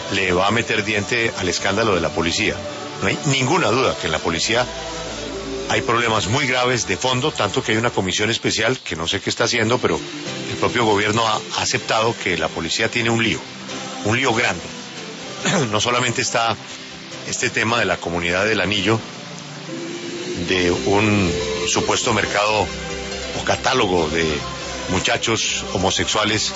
le va a meter diente al escándalo de la policía. No hay ninguna duda que en la policía hay problemas muy graves de fondo, tanto que hay una comisión especial que no sé qué está haciendo, pero el propio gobierno ha aceptado que la policía tiene un lío grande. No solamente está este tema de la comunidad del Anillo, de un supuesto mercado o catálogo de muchachos homosexuales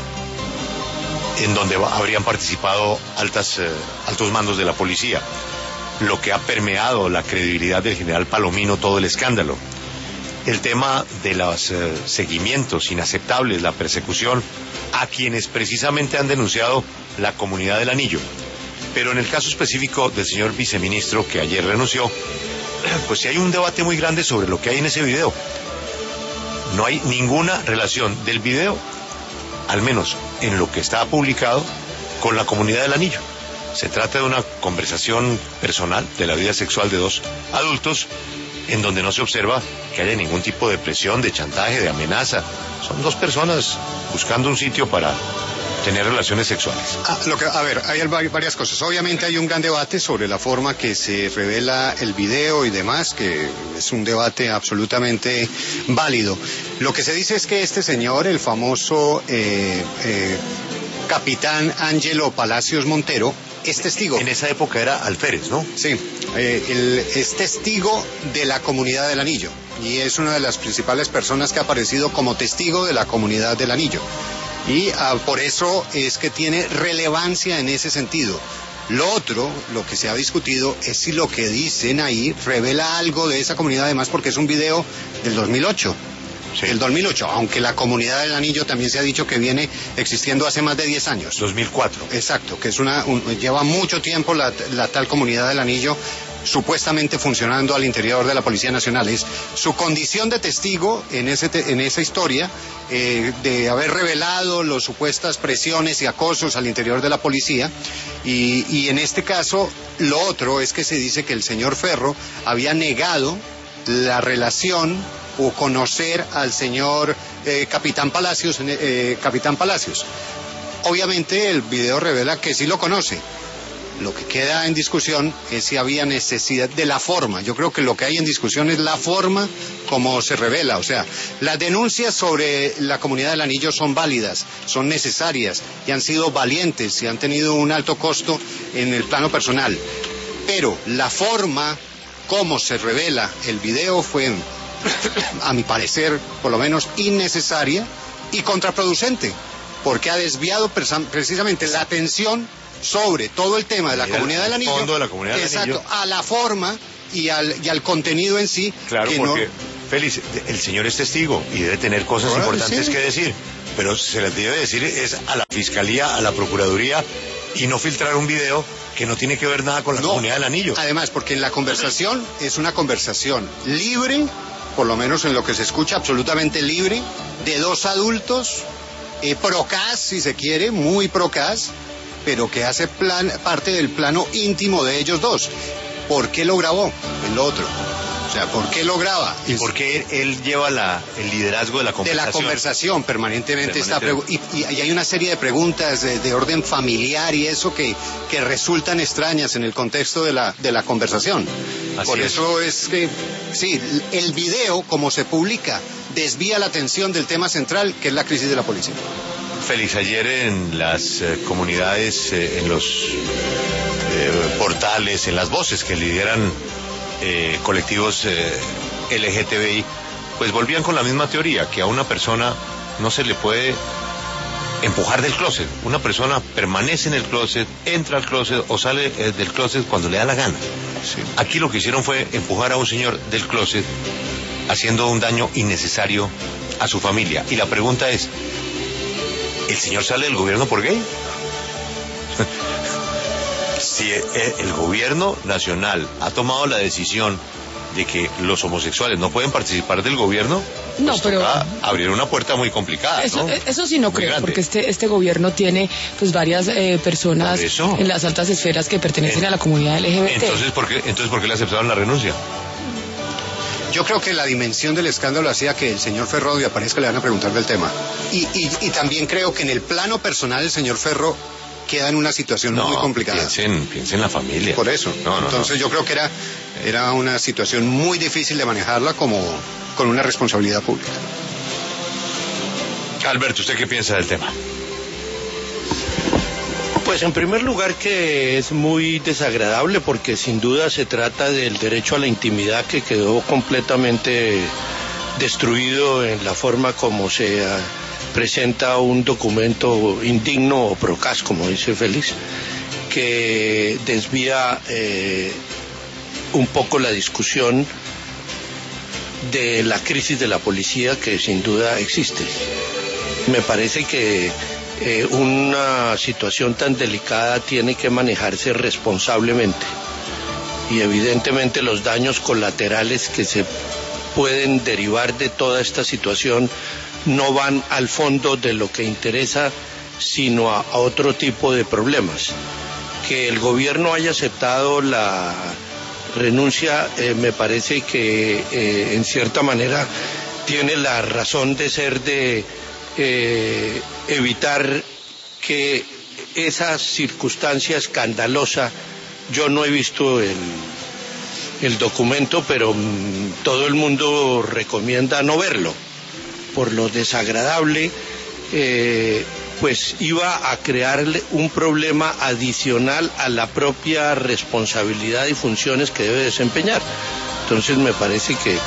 en donde habrían participado altos mandos de la policía, lo que ha permeado la credibilidad del general Palomino, todo el escándalo. El tema de los seguimientos inaceptables, la persecución a quienes precisamente han denunciado la comunidad del Anillo. Pero en el caso específico del señor viceministro, que ayer renunció, pues sí hay un debate muy grande sobre lo que hay en ese video. No hay ninguna relación del video, al menos en lo que está publicado, con la comunidad del Anillo. Se trata de una conversación personal de la vida sexual de dos adultos, en donde no se observa que haya ningún tipo de presión, de chantaje, de amenaza. Son dos personas buscando un sitio para tener relaciones sexuales. A ver, hay varias cosas. Obviamente hay un gran debate sobre la forma que se revela el video y demás, que es un debate absolutamente válido. Lo que se dice es que este señor, el famoso capitán Ángelo Palacios Montero, es testigo. En esa época era alférez, ¿no? Sí, él es testigo de la comunidad del Anillo y es una de las principales personas que ha aparecido como testigo de la comunidad del Anillo. Y por eso es que tiene relevancia en ese sentido. Lo otro, lo que se ha discutido, es si lo que dicen ahí revela algo de esa comunidad, además porque es un video del 2008. Sí. El 2008, aunque la comunidad del Anillo también se ha dicho que viene existiendo hace más de 10 años. 2004. Exacto, que es lleva mucho tiempo la tal comunidad del Anillo supuestamente funcionando al interior de la Policía Nacional. Es su condición de testigo en esa historia de haber revelado las supuestas presiones y acosos al interior de la policía y en este caso lo otro es que se dice que el señor Ferro había negado la relación o conocer al señor Capitán Palacios. Obviamente el video revela que sí lo conoce. Lo que queda en discusión es si había necesidad de la forma. Yo creo que lo que hay en discusión es la forma como se revela. O sea, las denuncias sobre la comunidad del Anillo son válidas, son necesarias y han sido valientes y han tenido un alto costo en el plano personal. Pero la forma como se revela el video fue, a mi parecer, por lo menos innecesaria y contraproducente, porque ha desviado precisamente la atención sobre todo el tema de la comunidad del Anillo, fondo de la comunidad del Anillo, a la forma y al contenido en sí. Claro, porque, Félix, el señor es testigo y debe tener cosas importantes que decir, pero se les debe decir es a la Fiscalía, a la Procuraduría, y no filtrar un video que no tiene que ver nada con la comunidad del Anillo. Además, porque en la conversación es una conversación libre, por lo menos en lo que se escucha, absolutamente libre, de dos adultos, procas, si se quiere, muy procas, pero que hace parte del plano íntimo de ellos dos. ¿Por qué lo grabó el otro? O sea, ¿por qué lo graba? ¿Y por qué él lleva el liderazgo de la conversación? De la conversación, permanentemente. Y hay una serie de preguntas de orden familiar y eso que resultan extrañas en el contexto de la conversación. Por eso es que, sí, el video, como se publica, desvía la atención del tema central, que es la crisis de la policía. Félix, ayer en las comunidades, en los portales, en las voces que lideran colectivos LGTBI, pues volvían con la misma teoría, que a una persona no se le puede empujar del closet. Una persona permanece en el closet, entra al closet o sale del closet cuando le da la gana. Sí. Aquí lo que hicieron fue empujar a un señor del closet, haciendo un daño innecesario a su familia. Y la pregunta es, ¿el señor sale del gobierno por gay? Si el gobierno nacional ha tomado la decisión de que los homosexuales no pueden participar del gobierno, no, pues pero toca abrir una puerta muy complicada, eso, ¿no? Eso sí no muy creo, grande. porque este gobierno tiene pues varias personas en las altas esferas que pertenecen a la comunidad LGBT. Entonces, ¿por qué le aceptaron la renuncia? Yo creo que la dimensión del escándalo hacía que el señor Ferro aparezca, le van a preguntar del tema. Y también creo que en el plano personal el señor Ferro queda en una situación muy complicada. Piensen en la familia. Por eso. Entonces yo creo que era una situación muy difícil de manejarla como con una responsabilidad pública. Alberto, ¿usted qué piensa del tema? Pues en primer lugar que es muy desagradable porque sin duda se trata del derecho a la intimidad que quedó completamente destruido en la forma como se presenta un documento indigno o procaz, como dice Félix, que desvía un poco la discusión de la crisis de la policía que sin duda existe. Me parece que una situación tan delicada tiene que manejarse responsablemente y evidentemente los daños colaterales que se pueden derivar de toda esta situación no van al fondo de lo que interesa, sino a otro tipo de problemas. Que el gobierno haya aceptado la renuncia me parece que en cierta manera tiene la razón de ser de evitar que esa circunstancia escandalosa, yo no he visto el documento, pero todo el mundo recomienda no verlo, por lo desagradable, pues iba a crearle un problema adicional a la propia responsabilidad y funciones que debe desempeñar. Entonces me parece que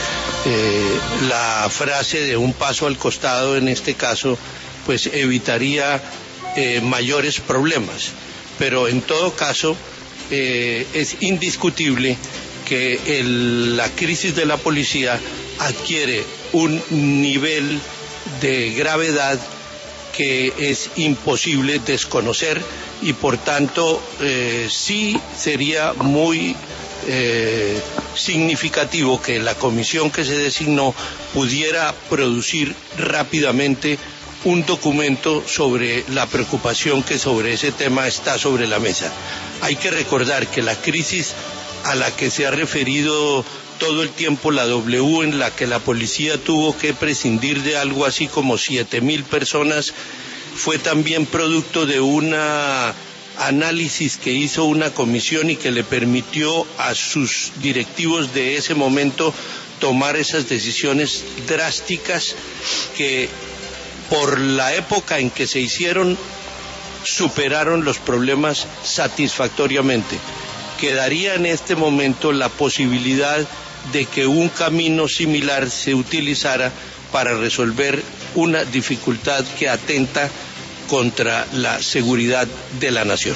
la frase de un paso al costado en este caso pues evitaría mayores problemas, pero en todo caso es indiscutible que la crisis de la policía adquiere un nivel de gravedad que es imposible desconocer y por tanto sí sería muy significativo que la comisión que se designó pudiera producir rápidamente un documento sobre la preocupación que sobre ese tema está sobre la mesa. Hay que recordar que la crisis a la que se ha referido todo el tiempo la W, en la que la policía tuvo que prescindir de algo así como 7.000 personas, fue también producto de una análisis que hizo una comisión y que le permitió a sus directivos de ese momento tomar esas decisiones drásticas que por la época en que se hicieron superaron los problemas satisfactoriamente. Quedaría en este momento la posibilidad de que un camino similar se utilizara para resolver una dificultad que atenta contra la seguridad de la nación.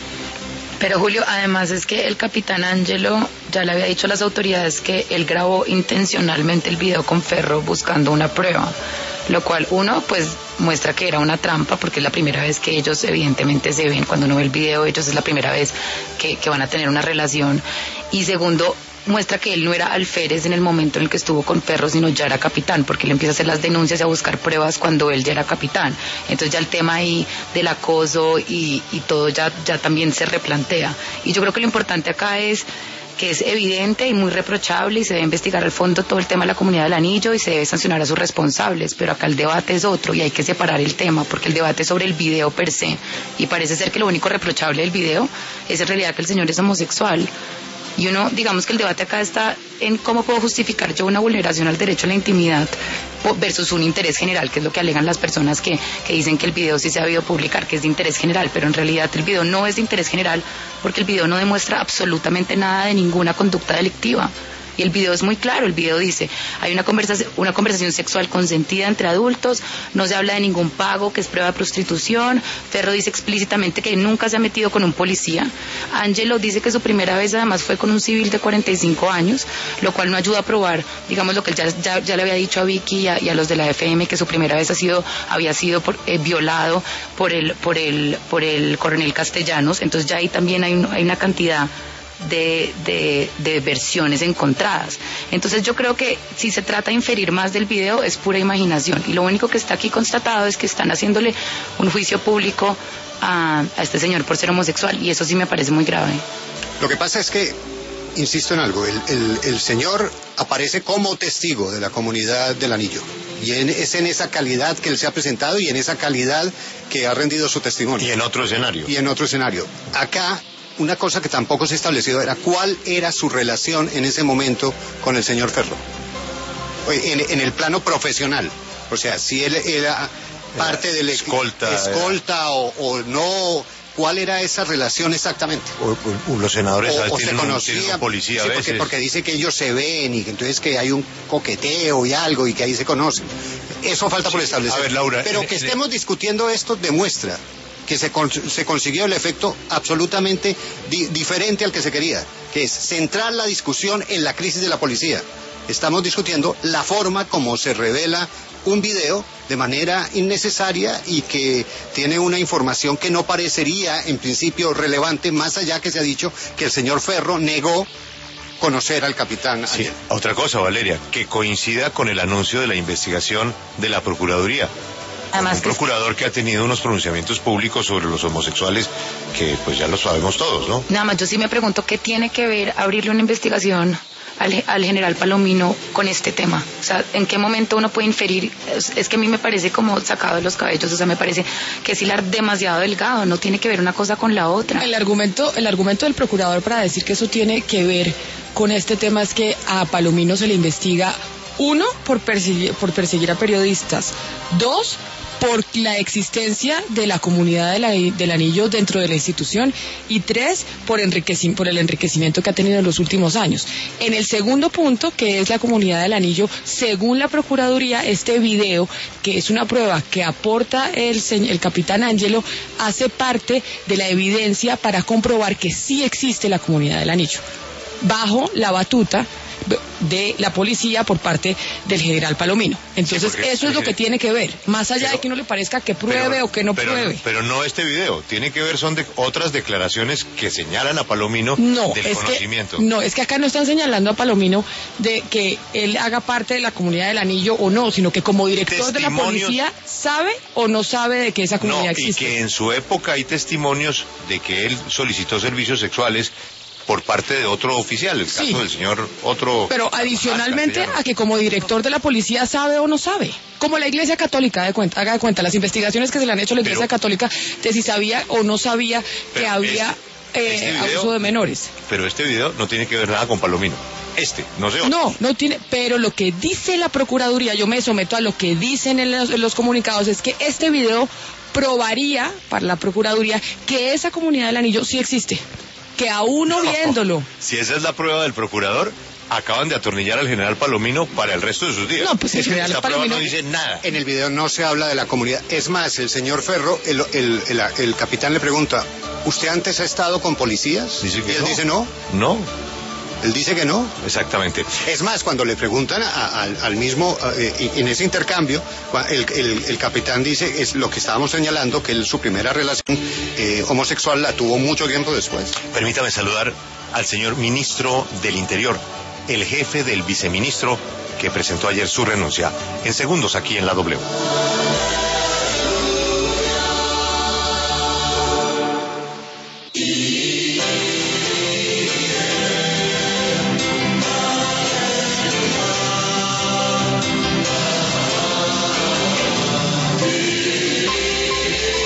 Pero Julio, además es que el capitán Ángelo ya le había dicho a las autoridades que él grabó intencionalmente el video con Ferro buscando una prueba, lo cual uno pues muestra que era una trampa porque es la primera vez que ellos evidentemente se ven, cuando uno ve el video ellos es la primera vez que van a tener una relación, y segundo muestra que él no era alférez en el momento en el que estuvo con Ferro, sino ya era capitán, porque él empieza a hacer las denuncias y a buscar pruebas cuando él ya era capitán. Entonces ya el tema ahí del acoso y todo ya también se replantea. Y yo creo que lo importante acá es que es evidente y muy reprochable y se debe investigar al fondo todo el tema de la comunidad del anillo y se debe sancionar a sus responsables, pero acá el debate es otro y hay que separar el tema porque el debate es sobre el video per se y parece ser que lo único reprochable del video es en realidad que el señor es homosexual. Y uno, digamos que el debate acá está en cómo puedo justificar yo una vulneración al derecho a la intimidad versus un interés general, que es lo que alegan las personas que dicen que el video sí se ha debido publicar, que es de interés general, pero en realidad el video no es de interés general porque el video no demuestra absolutamente nada de ninguna conducta delictiva. Y el video es muy claro, el video dice, hay una conversación sexual consentida entre adultos, no se habla de ningún pago que es prueba de prostitución, Ferro dice explícitamente que nunca se ha metido con un policía, Ángelo dice que su primera vez además fue con un civil de 45 años, lo cual no ayuda a probar, digamos lo que él ya le había dicho a Vicky y a los de la FM, que su primera vez había sido violado por el coronel Castellanos, entonces ya ahí también hay una cantidad de versiones encontradas. Entonces yo creo que si se trata de inferir más del video es pura imaginación y lo único que está aquí constatado es que están haciéndole un juicio público a este señor por ser homosexual y eso sí me parece muy grave. Lo que pasa es que insisto en algo, el señor aparece como testigo de la comunidad del Anillo. Y es en esa calidad que él se ha presentado y en esa calidad que ha rendido su testimonio. Y en otro escenario. Y en otro escenario. Acá, una cosa que tampoco se estableció era cuál era su relación en ese momento con el señor Ferro. En el plano profesional. O sea, si él era parte del escolta o no... ¿Cuál era esa relación exactamente? Los senadores o tienen un policía a veces. Porque dice que ellos se ven y que entonces que hay un coqueteo y algo y que ahí se conocen. Eso falta por establecer. A ver, Laura, pero que estemos discutiendo esto demuestra que se consiguió el efecto absolutamente diferente al que se quería, que es centrar la discusión en la crisis de la policía. Estamos discutiendo la forma como se revela un video de manera innecesaria y que tiene una información que no parecería en principio relevante, más allá que se ha dicho que el señor Ferro negó conocer al capitán. Sí, otra cosa, Valeria, que coincida con el anuncio de la investigación de la Procuraduría. Además, un procurador que ha tenido unos pronunciamientos públicos sobre los homosexuales que pues ya lo sabemos todos, ¿no? Nada más, yo sí me pregunto qué tiene que ver abrirle una investigación al general Palomino con este tema. O sea, ¿en qué momento uno puede inferir? Es que a mí me parece como sacado de los cabellos, o sea, me parece que es hilar demasiado delgado, no tiene que ver una cosa con la otra. El argumento del procurador para decir que eso tiene que ver con este tema es que a Palomino se le investiga, uno, por perseguir a periodistas, dos, por la existencia de la comunidad del Anillo dentro de la institución, y tres, por el enriquecimiento que ha tenido en los últimos años. En el segundo punto, que es la comunidad del Anillo, según la Procuraduría, este video, que es una prueba que aporta el capitán Ángelo, hace parte de la evidencia para comprobar que sí existe la comunidad del Anillo, bajo la batuta de la policía por parte del general Palomino. Entonces, sí, eso es lo que tiene que ver, más allá de que no le parezca que pruebe o que no pruebe. Pero no este video, tiene que ver, son de otras declaraciones que señalan a Palomino del conocimiento. Es que acá no están señalando a Palomino de que él haga parte de la comunidad del Anillo o no, sino que como director de la policía sabe o no sabe de que esa comunidad existe. Y que en su época hay testimonios de que él solicitó servicios sexuales por parte de otro oficial, el caso del señor otro... Pero adicionalmente a que como director de la policía sabe o no sabe. Como la Iglesia Católica, haga de cuenta, las investigaciones que se le han hecho a la Iglesia Católica, de si sabía o no sabía que había abuso de menores. Pero este video no tiene que ver nada con Palomino. No sé. No tiene, pero lo que dice la Procuraduría, yo me someto a lo que dicen en los comunicados, es que este video probaría para la Procuraduría que esa comunidad del Anillo sí existe. Que a uno viéndolo. Si esa es la prueba del procurador, acaban de atornillar al general Palomino para el resto de sus días. No, pues el general Palomino no dice nada. En el video no se habla de la comunidad. Es más, el señor Ferro, el capitán le pregunta, ¿usted antes ha estado con policías? Dice que y él dice no. No. Él dice que no. Exactamente. Es más, cuando le preguntan al mismo, en ese intercambio, el capitán dice, es lo que estábamos señalando, que su primera relación homosexual la tuvo mucho tiempo después. Permítame saludar al señor ministro del Interior, el jefe del viceministro, que presentó ayer su renuncia. En segundos aquí en la W.